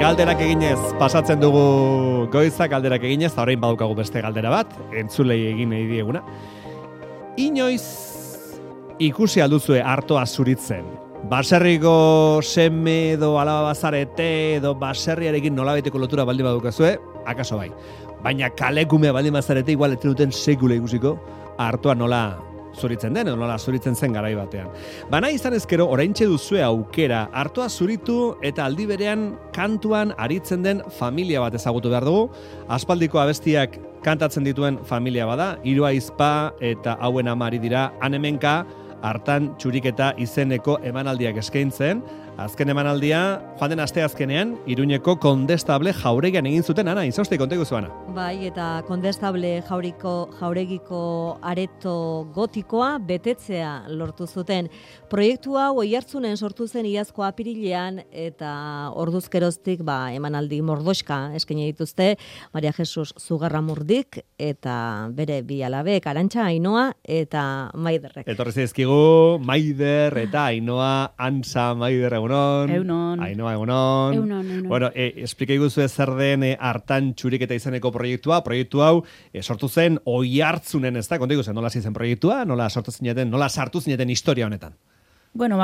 Galderak eginez, pasatzen dugu goizak galderak eginez, eta orain badukagu beste galdera bat, entzulei egin nahi dieguna. Inoiz ikusi alduzue artoa zuritzen. Baserriko seme edo alaba bazarete edo baserriarekin nolabaiteko lotura baldin badukazue, akaso bai. Baina kalekume baldin bazarete igual ez duten sekula ikusiko artoa nola zuritzen den, nola zuritzen zen garai batean. Bana izan ezkero, oraintxe duzue aukera, artoa zuritu eta aldi berean kantuan aritzen den familia bat ezagutu behar dugu. Aspaldiko abestiak kantatzen dituen familia bada, hiru ahizpa eta hauen ama ari dira Hanemenka, hartan txuriketa izeneko emanaldiak eskaintzen. Azken emanaldia, joan den asteazkenean, Iruñeko Kondestable Jauregian egin zuten, Ana, izauste kontegu zuana. Bai, eta Kondestable Jauregiko areto gotikoa betetzea lortu zuten. Proiektu hau Oiartzunen sortu zen iazko apirilean, eta orduzkeroztik emanaldi mordoxka eskaini dituzte Maria Jesus Zugarramurdik eta bere bi alabek, Arantxa, Ainhoa eta Maiderrek. Etorri zaizkigu Maider eta Ainhoa, Antza, Maider, Egunon. Ainhoa, egunon. Egunon. Bueno, explikai guzu zer den hartan txuriketa izeneko proiektua. Proiektu hau sortu zen Oiartzunen, ez da? Konta iguzen, nola zen proiektua, nola sartu zineten historia honetan? Bueno,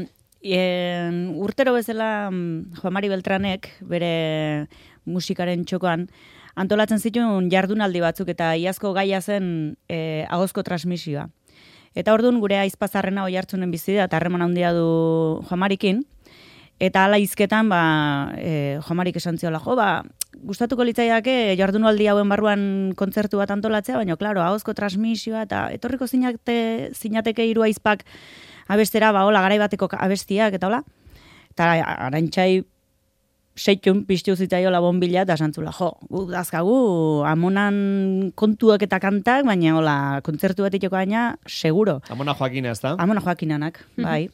urtero bezala Juan Mari Beltranek bere musikaren txokoan antolatzen zituen jardunaldi batzuk eta iazko gaia zen ahozko transmisioa. Eta orduan gure aizpazarrena Oiartzunen bizi da eta harreman handia du Juan Marikin. Eta hala hizketan, Juan Marik esan ziola, gustatuko litzaiake jardunaldi hauen barruan kontzertu bat antolatzea, baina, klaro, ahozko transmisioa, eta etorriko zinateke hiru aizpak abestera, hola, garai bateko abestiak, eta hola. Eta Arantxai seitun piztu zitzaiola bonbila, eta santzula, dazkagu, amonan kontuak eta kantak, baina, hola, kontzertu bat itoko baina, seguro. Amona Joakina, ez da? Amona Joakinanak, bai.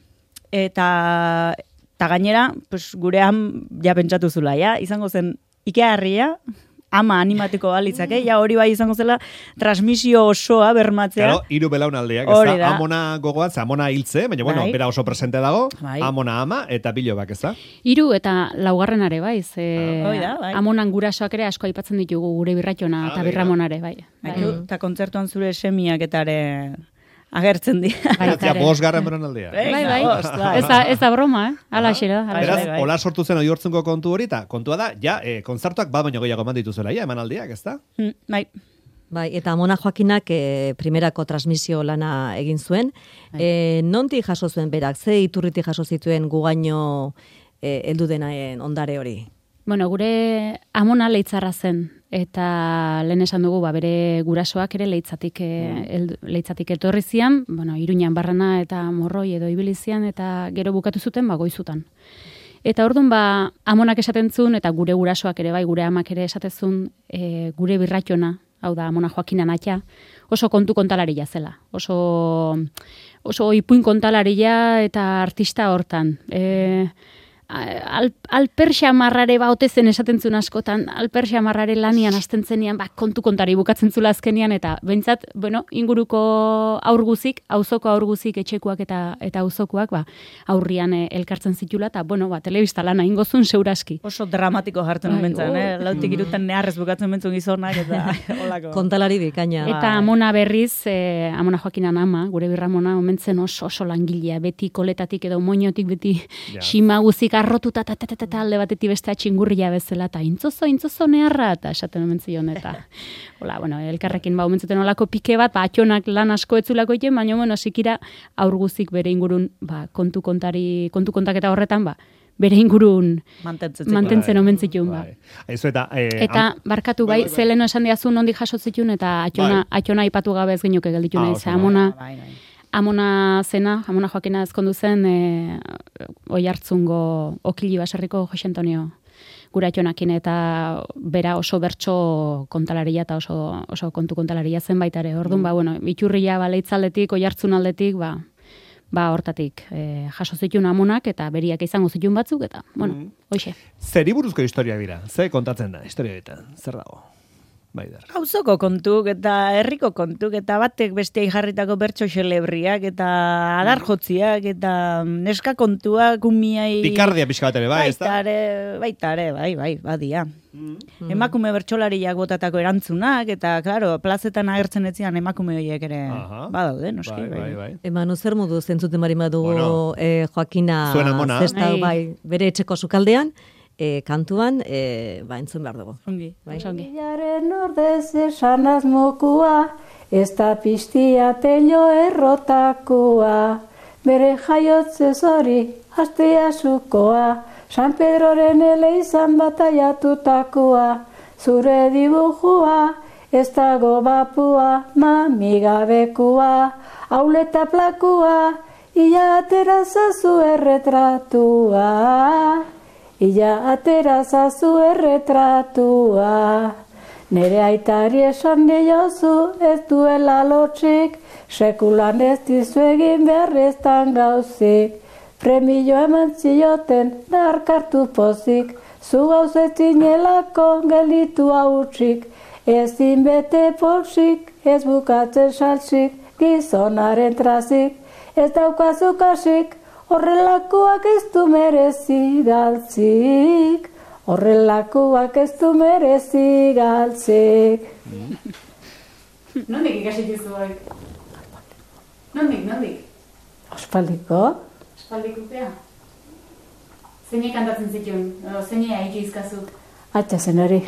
Eta gainera, gure ja pentsatu zula, izango zen Ikea Herria, ama animatiko balitzake, hori bai izango zela transmisio osoa bermatzea. Claro, hiru belaunaldiak, ez da? Amona gogoan, Amona hiltze, baina bueno, bera oso presente dago, Amona ama eta bilobak, ez da? Hiru eta laugarrenare, bai. Amonan gurasoak ere asko aipatzen ditugu gure birratxona eta birramonare, bai. Eta kontzertuan zure semiak eta ere agertzen dira. Eta bosgarren beranaldia. Bai. Ez da broma, Hala xera. Beraz, hola sortu zen Oiartzungo kontu hori, eta kontua da, kontzertuak baino gehiago eman dituzuela, emanaldiak, ez da? Bai. Bai, eta Amona Joakinak primerako transmisio lana egin zuen. Nontik jaso zuen berak, ze iturritik jaso zituen gugaino heldu denaen ondare hori? Bueno, gure Amona leitzarra zen, eta lehen esan dugu, bere gurasoak ere leitzatik etorri zian, Iruñan Barrana eta Morroi edo Ibilizian, eta gero bukatu zuten, goizutan. Eta orduan, Amonak esaten zuen, eta gure gurasoak ere, gure amak ere esatezun, gure birratxona, hau da, Amona Joakinan atxa, oso kontu kontalaria zela. Oso ipuin kontalaria eta artista hortan. Alperxamarrare otezen esaten zuen askotan, alperxamarrare lanian hasten zenean, kontu kontari bukatzen zula azkenian, eta bentsat, inguruko aurguzik, auzoko aurguzik, etxekuak eta auzokoak, aurrian elkartzen zitula, eta, telebista lana ingozun seuraski. Oso dramatiko jartzen bentzan, lautik irutan neharrez bukatzen bentzun gizonak, eta holako. Kontalari bikaina. Eta Amona berriz, Amona Joakinan ama, gure birramona, omentzen oso langilea, beti koletatik edo moñotik, beti xima guzik arrotuta alde batetik bestea txingurria bezala, eta intzozo neharra, eta esaten omentzion, eta elkarrekin omentzuten olako pike bat, atxonak lan asko etzulako iten, baina, sikira aurguzik bere ingurun, kontu kontaketa horretan, bere ingurun mantentzen omentzitun. Eta barkatu zeleno esan diazun nondik jasotzitun, eta atxona ipatu gabe ez genuke gelditu nahi, Amona Joakina ezkondu zen Oiartzungo Okili baserriko Jose Antonio gure atxonakin, eta bera oso bertso kontalaria eta oso kontu kontalaria zen baita ere. Orduan, iturria leitzaldetik, Oiartzun aldetik, hortatik jaso zituen Amonak, eta beriak izango zituen batzuk, eta, hoxe. Zeri buruzko historia dira? Ze kontatzen da, historia dira? Zer dago? Baider. Gauzoko kontuk eta herriko kontuk eta batek besteai jarritako bertso xelebriak eta adar jotziak eta neska kontuak umiai... Pikardia pixka bat ere, bai, ez da? Baita ere, bai, badia. Emakume bertsolariak botatako erantzunak eta, klaro, plazetan agertzen etzian emakume horiek ere badaude, noski. Bai. Emanu, zer modu zentzuten bari badugu Joakina zesta, bai, bere etxeko sukaldean, kantuan, entzun behar dugu. Ongi. Ilaren ordez esanaz mokua, ez da piztia tello errotakua, bere jaiotzez hori, hastea zukoa, San Pedroren eleizan bataiatutakoa, zure dibujua, ez dago bapua, mamigabekua, auleta plakua, ia atera zazu erretratua. Ia atera zazu erretratua. Nere aitari esan diozu ez duela lotxik, sekulan ez dizu egin beharreztan gauzik. Premio eman zioten darkartu pozik, zu gauzetzinelako gelitu hautsik. Ezin bete polsik, ez bukatzen salsik, gizonaren trazik, ez daukazu kasik. Horrelakoak ez du merezi galtzik, horrelakoak ez du merezi galtzik. Nondik ikasi dizuak? Nondik? Ospaldiko? Ospaldikupea? Zeinek kantatzen zituen, zeinek ikizkazu? Atxasen hori.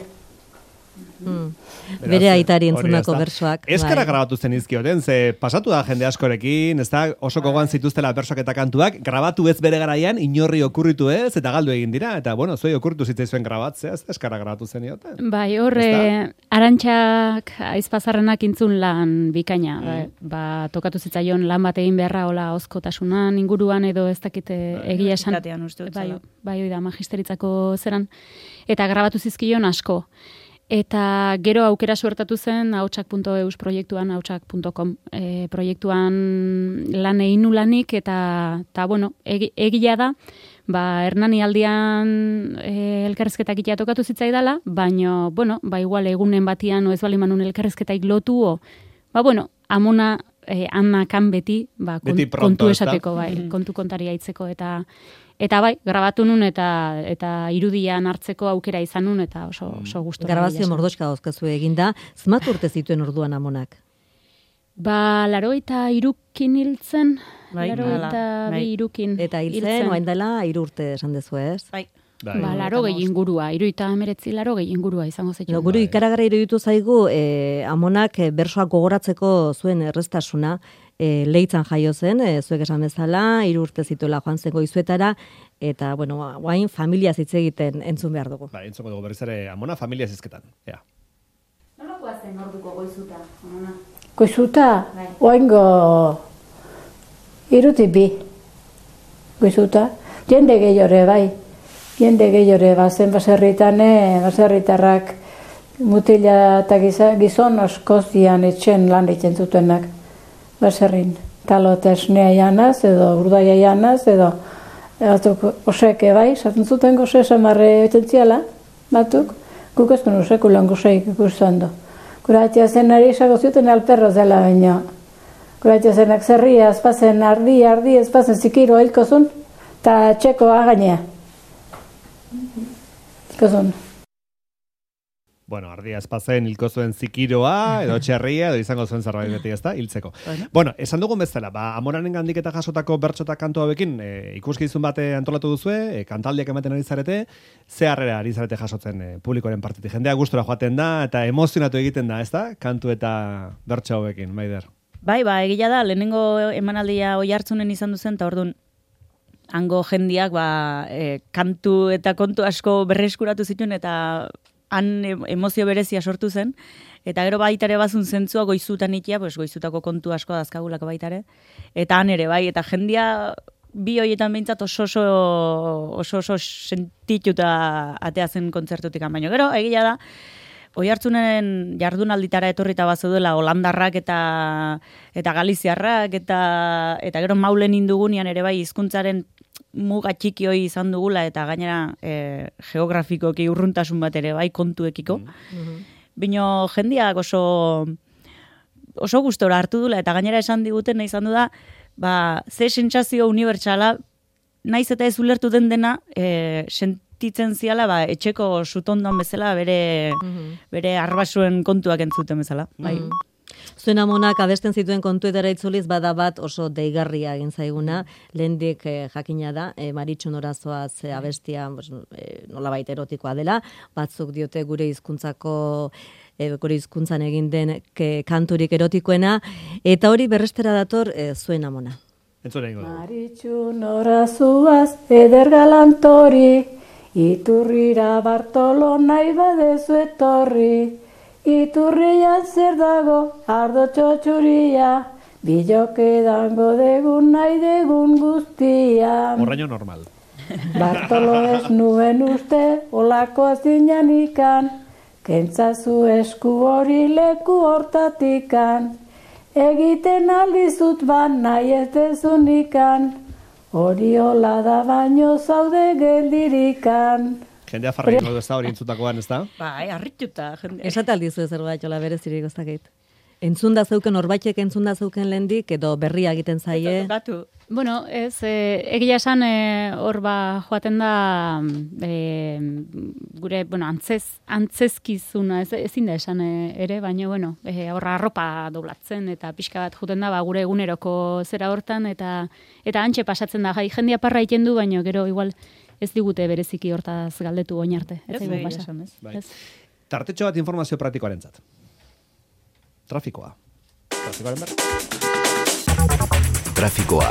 Bere aitari entzunako bersoak. Eskara grabatu zen izkioten, ze pasatu da jende askorekin, ez da, oso gogoan zituztela bersoak eta kantuak, grabatu ez bere garaian, inorri okurritu ez, eta galdu egin dira, eta bueno, zuei okurritu zitzaizuen grabatzea, ez eskara grabatu zen ioten. Bai, Arantxak aizpazarrenak intzun lan bikaina, tokatu zitzaion lan bat egin beharra, hola, ozkotasunan inguruan edo ez dakite egia esan. Bai, da, magisteritzako zeran, eta grabatu zizkion asko. Eta gero aukera suertatu zen ahotsak.eus proiektuan, ahotsak.com proiektuan lan egin nulanik, eta bueno, egia da, Hernani aldian elkarrezketak itea tokatu zitzaidala, baina, bueno, igual egunen batian, ez bali manun elkarrezketaik lotu, amona Annakan beti, kontu esateko, kontu kontaria itzeko, eta bai, grabatu nun eta irudian hartzeko aukera izan nun, eta oso gustora. Grabazio mordoska dauzkazu eginda, zmat urte zituen orduan amonak? 83 hiltzen, 82 irukin. Eta hiltzen, oain dela, 3 urte esan dezu ez? Bai. 80 ingurua, 79 ingurua izango zetxo. Guru ikaragarri iruditu zaigu, amonak bersoak gogoratzeko zuen erreztasuna, Leitzan jaio zen, zuek esan bezala, 3 urte zituela joan zen Goizuetara, eta, bueno, guain familia hitz egiten entzun behar dugu. Entzuko dugu berriz ere amona familia zizketan, ea. Nolakoa zen orduko Goizuta, amona? Goizuta, oaingo 3 Goizuta, jende gehiore bai. Jende gehiore bazen baserritarrak mutila eta gizon oskozian etxen lan ditzen zutenak. Baserrin, talot esnea janaz, edo urdaia janaz, edo oseke bai, sartzen zuten goze samarre etentziala, batuk, guk ezken osekulan gozeik ikusten du. Kuratia zenari esago zuten alperro zela baino. Kuratia zenak zerria, ezpazen ardi, ezpazen zikiro hilkozun, eta txeko againea. Hilkozun. Bueno, ardia ezpazen hilko zuen zikiroa, edo txerria, edo izango zuen zerbait beti, ezta, hiltzeko. Bueno, esan dugun bezala, amonanen gandik eta jasotako bertxotak kantu hauekin, ikuskizun bate antolatu duzue, kantaldiak ematen ari zarete, ze harrera ari zarete jasotzen publikoaren partetik. Jendea gustura joaten da, eta emozionatu egiten da, ezta, kantu eta bertxo hauekin, Maider. Bai, egia da, lehenengo emanaldia Oiartzunen izan duzen, eta orduan, hango jendiak, kantu eta kontu asko berreskuratu zituen, eta han emozio berezia sortu zen, eta gero baitare bazun zentzua Goizutan ikia, Goizutako kontu asko dazkagulako baitare, eta han ere bai, eta jendia bi horietan behintzat oso sentituta atea zen kontzertutik, baina gero, egia da, Oiartzunen jardunalditara etorrita bazeudela holandarrak eta galiziarrak, eta gero maulen indugunean ere bai hizkuntzaren muga txiki hori izan dugula, eta gainera geografikoki urruntasun bat ere bai kontuekiko. bino jendiak oso gustora hartu dula, eta gainera esan diguten nahi izan du da, ze sentsazio unibertsala, naiz eta ez ulertu den dena, sentitzen ziala, etxeko sutondon bezala, bere arbasuen kontuak entzuten bezala. Bai. Zuen amonak abesten zituen kontuetara itzuliz bada bat oso deigarria egin zaiguna, lehendik jakina da, Maritxu Norazoaz abestia nolabait erotikoa dela, batzuk diote gure hizkuntzan egin den kanturik erotikoena, eta hori berrestera dator zuen amona. Maritxu Norazoaz eder galantori, iturrira Bartolo nahi badezu etorri, iturrian zer dago, ardo txotxuria, biloke dango degun nahi degun guztia. Horraino normal. Bartolo ez nuen uste, olako zinan ikan, kentzazu esku hori leku hortatikan, egiten aldizut nahi ez dezun ikan, hori hola da baino zaude geldirikan. Jendea farrekin ez da hori entzutakoan, ez da? Bai, harrituta. Esat aldizu zerbait, jola berezirik goztakit. Entzunda zeuken, horbaitek entzunda zeuken lehendik, edo berria egiten zaie. Batu. Bueno, egia esan hor joaten da gure, antzezkizuna, ezin da esan ere, baina, horra arropa doblatzen, eta pixka bat joten da, gure eguneroko zera hortan, eta antxe pasatzen da, jendia parra iten du, baina gero igual ez digute bereziki hortaz galdetu oin arte. Ez. Tartetxo bat informazio praktikoaren zat. Trafikoa. Trafikoaren berri. Trafikoa.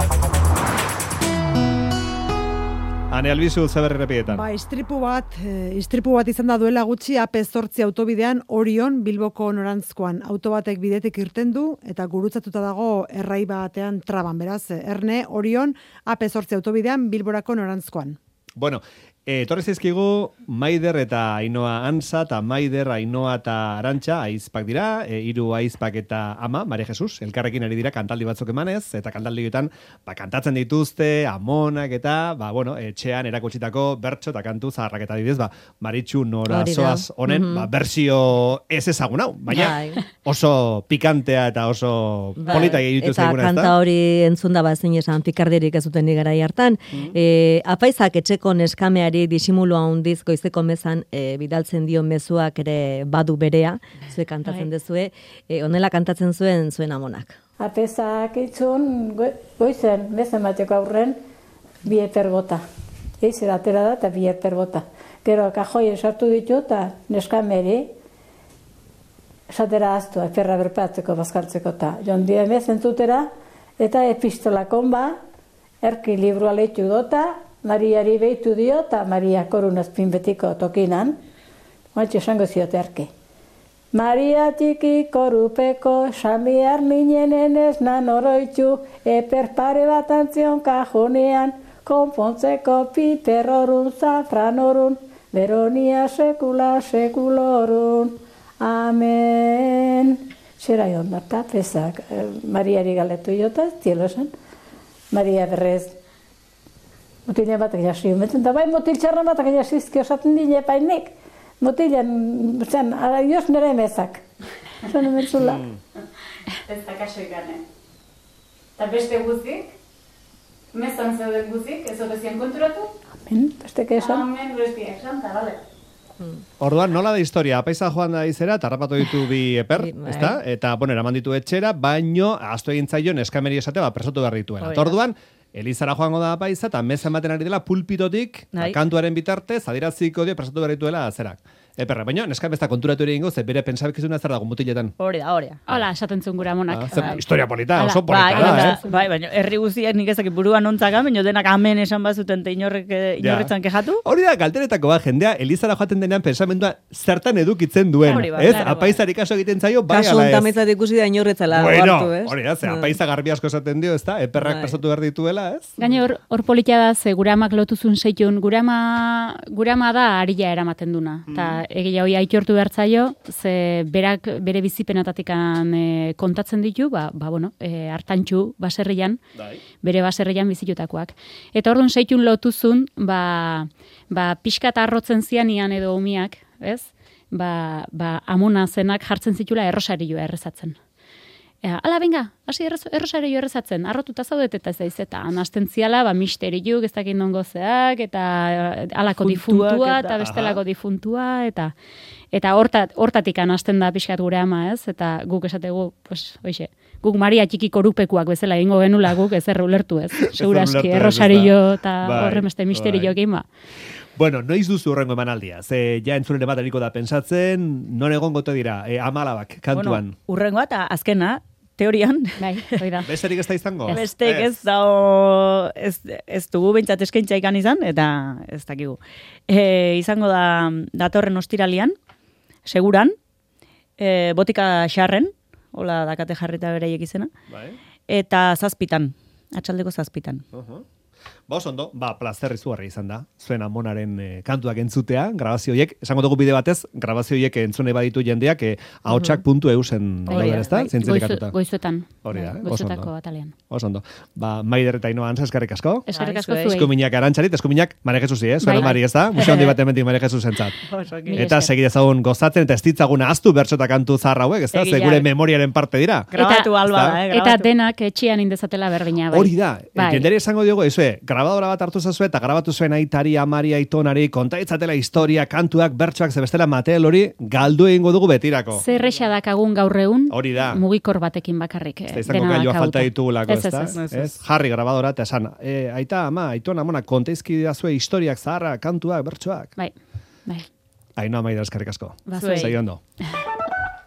Ane Albizu, zeberri repietan. Istripu bat izan da duela gutxi AP8 autobidean Orion Bilboko norantzkoan. Auto batek bidetik irten du eta gurutzatuta dago errai batean traban, beraz. Erne Orion AP8 autobidean Bilborako norantzkoan. Bueno, etorri zaizkigu Maider eta Ainoa Antza, eta Maider, Ainoa eta Arantxa aizpak dira, 3 aizpak eta ama, Mare Jesus, elkarrekin ari dira kantaldi batzuk emanez, eta kantaldietan kantatzen dituzte, amonak eta, etxean erakutsitako bertso eta kantu zaharrak eta didez, Maritxu Norazoaz honen, bersio ez ezagun hau, baina oso pikantea eta oso polita egitu zaiguna, eta kanta hori entzunda ezin esan pikarderik ez duten garai hartan. Apaizak etxeko neskameari disimulua handiz goizeko mezan bidaltzen dio mezuak ere badu berea, zue kantatzen dezue, honela kantatzen zuen amonak. Apezak itzun goizen mezen bateko aurren bi eper bota. Eizer atera da eta bi eper bota. Gero kajoien sartu ditu eta neskameri esatera aztu, eperra berpatzeko bazkaltzeko eta joan die mezen zutera eta epistolakon erki librua lehitu dota, Mariari behitu dio, eta Maria korunazpin betiko tokinan, oantxe esango ziote erki. Maria txiki korupeko, sami arminenen ez nan oroitzu, eper pare bat antzion kajonean, konpontzeko piper orun, zafran orun, beronia sekula sekulorun. Amen. Zera joan da, pesak, Mariari galetu jota, ez tielo esan. Maria berrez, motila batak jasi, da motil txarra batak jasizki osaten dine painik. Motilan, araios nire emezak. Zan ementzula. Ez da kaso ikane. Eta beste guzik, mezan zeuden guzik, ez obezian konturatu? Amen, beste esan. Amen, bestiak esan, eta bale. Orduan, nola da historia? Apaiza joan da izera, tarrapatu ditu bi eper, ezta? Eta, eraman ditu etxera, baino, aztu egin zaion eskameri esate, presotu behar dituela. Orduan, Elizara joango da apaiza, eta meza ematen ari dela pulpitotik, kantuaren bitartez, adiraziko dio presatu behar dituela zerak. Eperra, baina, neskan bezta konturatu ere ingo, ze bere pensabekizuna zer dago mutiletan. Hori da. Hola, esaten zuen gura monak. Historia polita, oso polita da, Bai, baina, herri guziak nik ezak buruan ontzaka, baina denak amen esan bazuten, eta inorretzan kejatu. Hori da, galteretako jendea, Elizara joaten denean pensamendua zertan edukitzen duen. Ez, apaizari kaso egiten zaio, bai ala ez. Kaso ontametzat ikusi da inorretzala. Bueno, hori da, ze apaiza garbi asko esaten dio, ezta? Eperrak prestatu behar dituela, ez? Gaine hor politia da, ze gure amak lotuzun zeitun, gure ama da arila eramaten duna. Eta egia hoi aitortu behartzaio, ze berak bere bizipenatatikan kontatzen ditu, hartantxu baserrian, bere baserrian bizitutakoak. Eta orduan zeitun lotuzun, pixka eta arrotzen zianian edo umiak, ez? amona zenak jartzen zitula errosarioa errezatzen. Ala, benga, hasi errosario errezatzen, arrotuta zaudet eta ez eta hasten ziala, misteriuk, ez dakit nongo zeak, eta alako difuntua, eta bestelako difuntua, eta hortatik hasten da pixkat gure ama, ez? Eta guk esategu, pues, oixe, guk Maria txiki korupekuak bezala ingo genula guk ez ulertu ez. Segurazki, errosario eta horren beste misterioekin ba. Bueno, noiz duzu horrengo emanaldia? Ze ja entzulere bat eriko da pensatzen, non egon gote dira, amalabak, kantuan. Bueno, urrengoa eta azkena, teorian. Bai, hori da. Besterik ez da izango? Besterik ez dago, ez dugu behintzat eskaintza ikan izan, eta ez dakigu. Izango da datorren ostiralian, seguran, botika xarren, hola dakate jarrita bereiek izena, eta 7, atxaldeko 7. Ba, oso ondo, plazer izugarri izan da, zuen amonaren kantuak entzutea, grabazio horiek, esango dugu bide batez, grabazio horiek entzune baditu jendeak, ahotsak.eu-en daude, ezta? Goizuetan. Hori da, goizuetako atalean. Oso ondo. Maider eta Inoa Antza, eskerrik asko. Eskerrik asko zuei. Eskuminak Arantxarit, eskuminak Mare Jesusi, zuen Mari, ez da? Museo handi bat ementik Mare Jesus entzat. Eta segidezagun gozatzen, eta ez ditzaguna aztu bertxota kantu zaharra hauek, ez da? Segure memoriaren parte dira. Grabatu alba, eta denak etxean indezatela berdina, bai. Hori da, jendere esango diogu, grabadora bat hartu zazue eta grabatu zuen aitari, amari, aitonari, kontaitzatela historia, kantuak, bertsoak, zebestela material hori galdu egingo dugu betirako. Zerrexa dakagun gaur egun, hori da. Mugikor batekin bakarrik. Ez da izango gailua falta ditugulako, ez? Jarri grabadora eta esan, aita, ama, aitona, amona, kontaizki dazue historiak, zaharra, kantuak, bertsoak. Bai. Ainhoa Maider, eskerrik asko. Zuei. Segi ondo.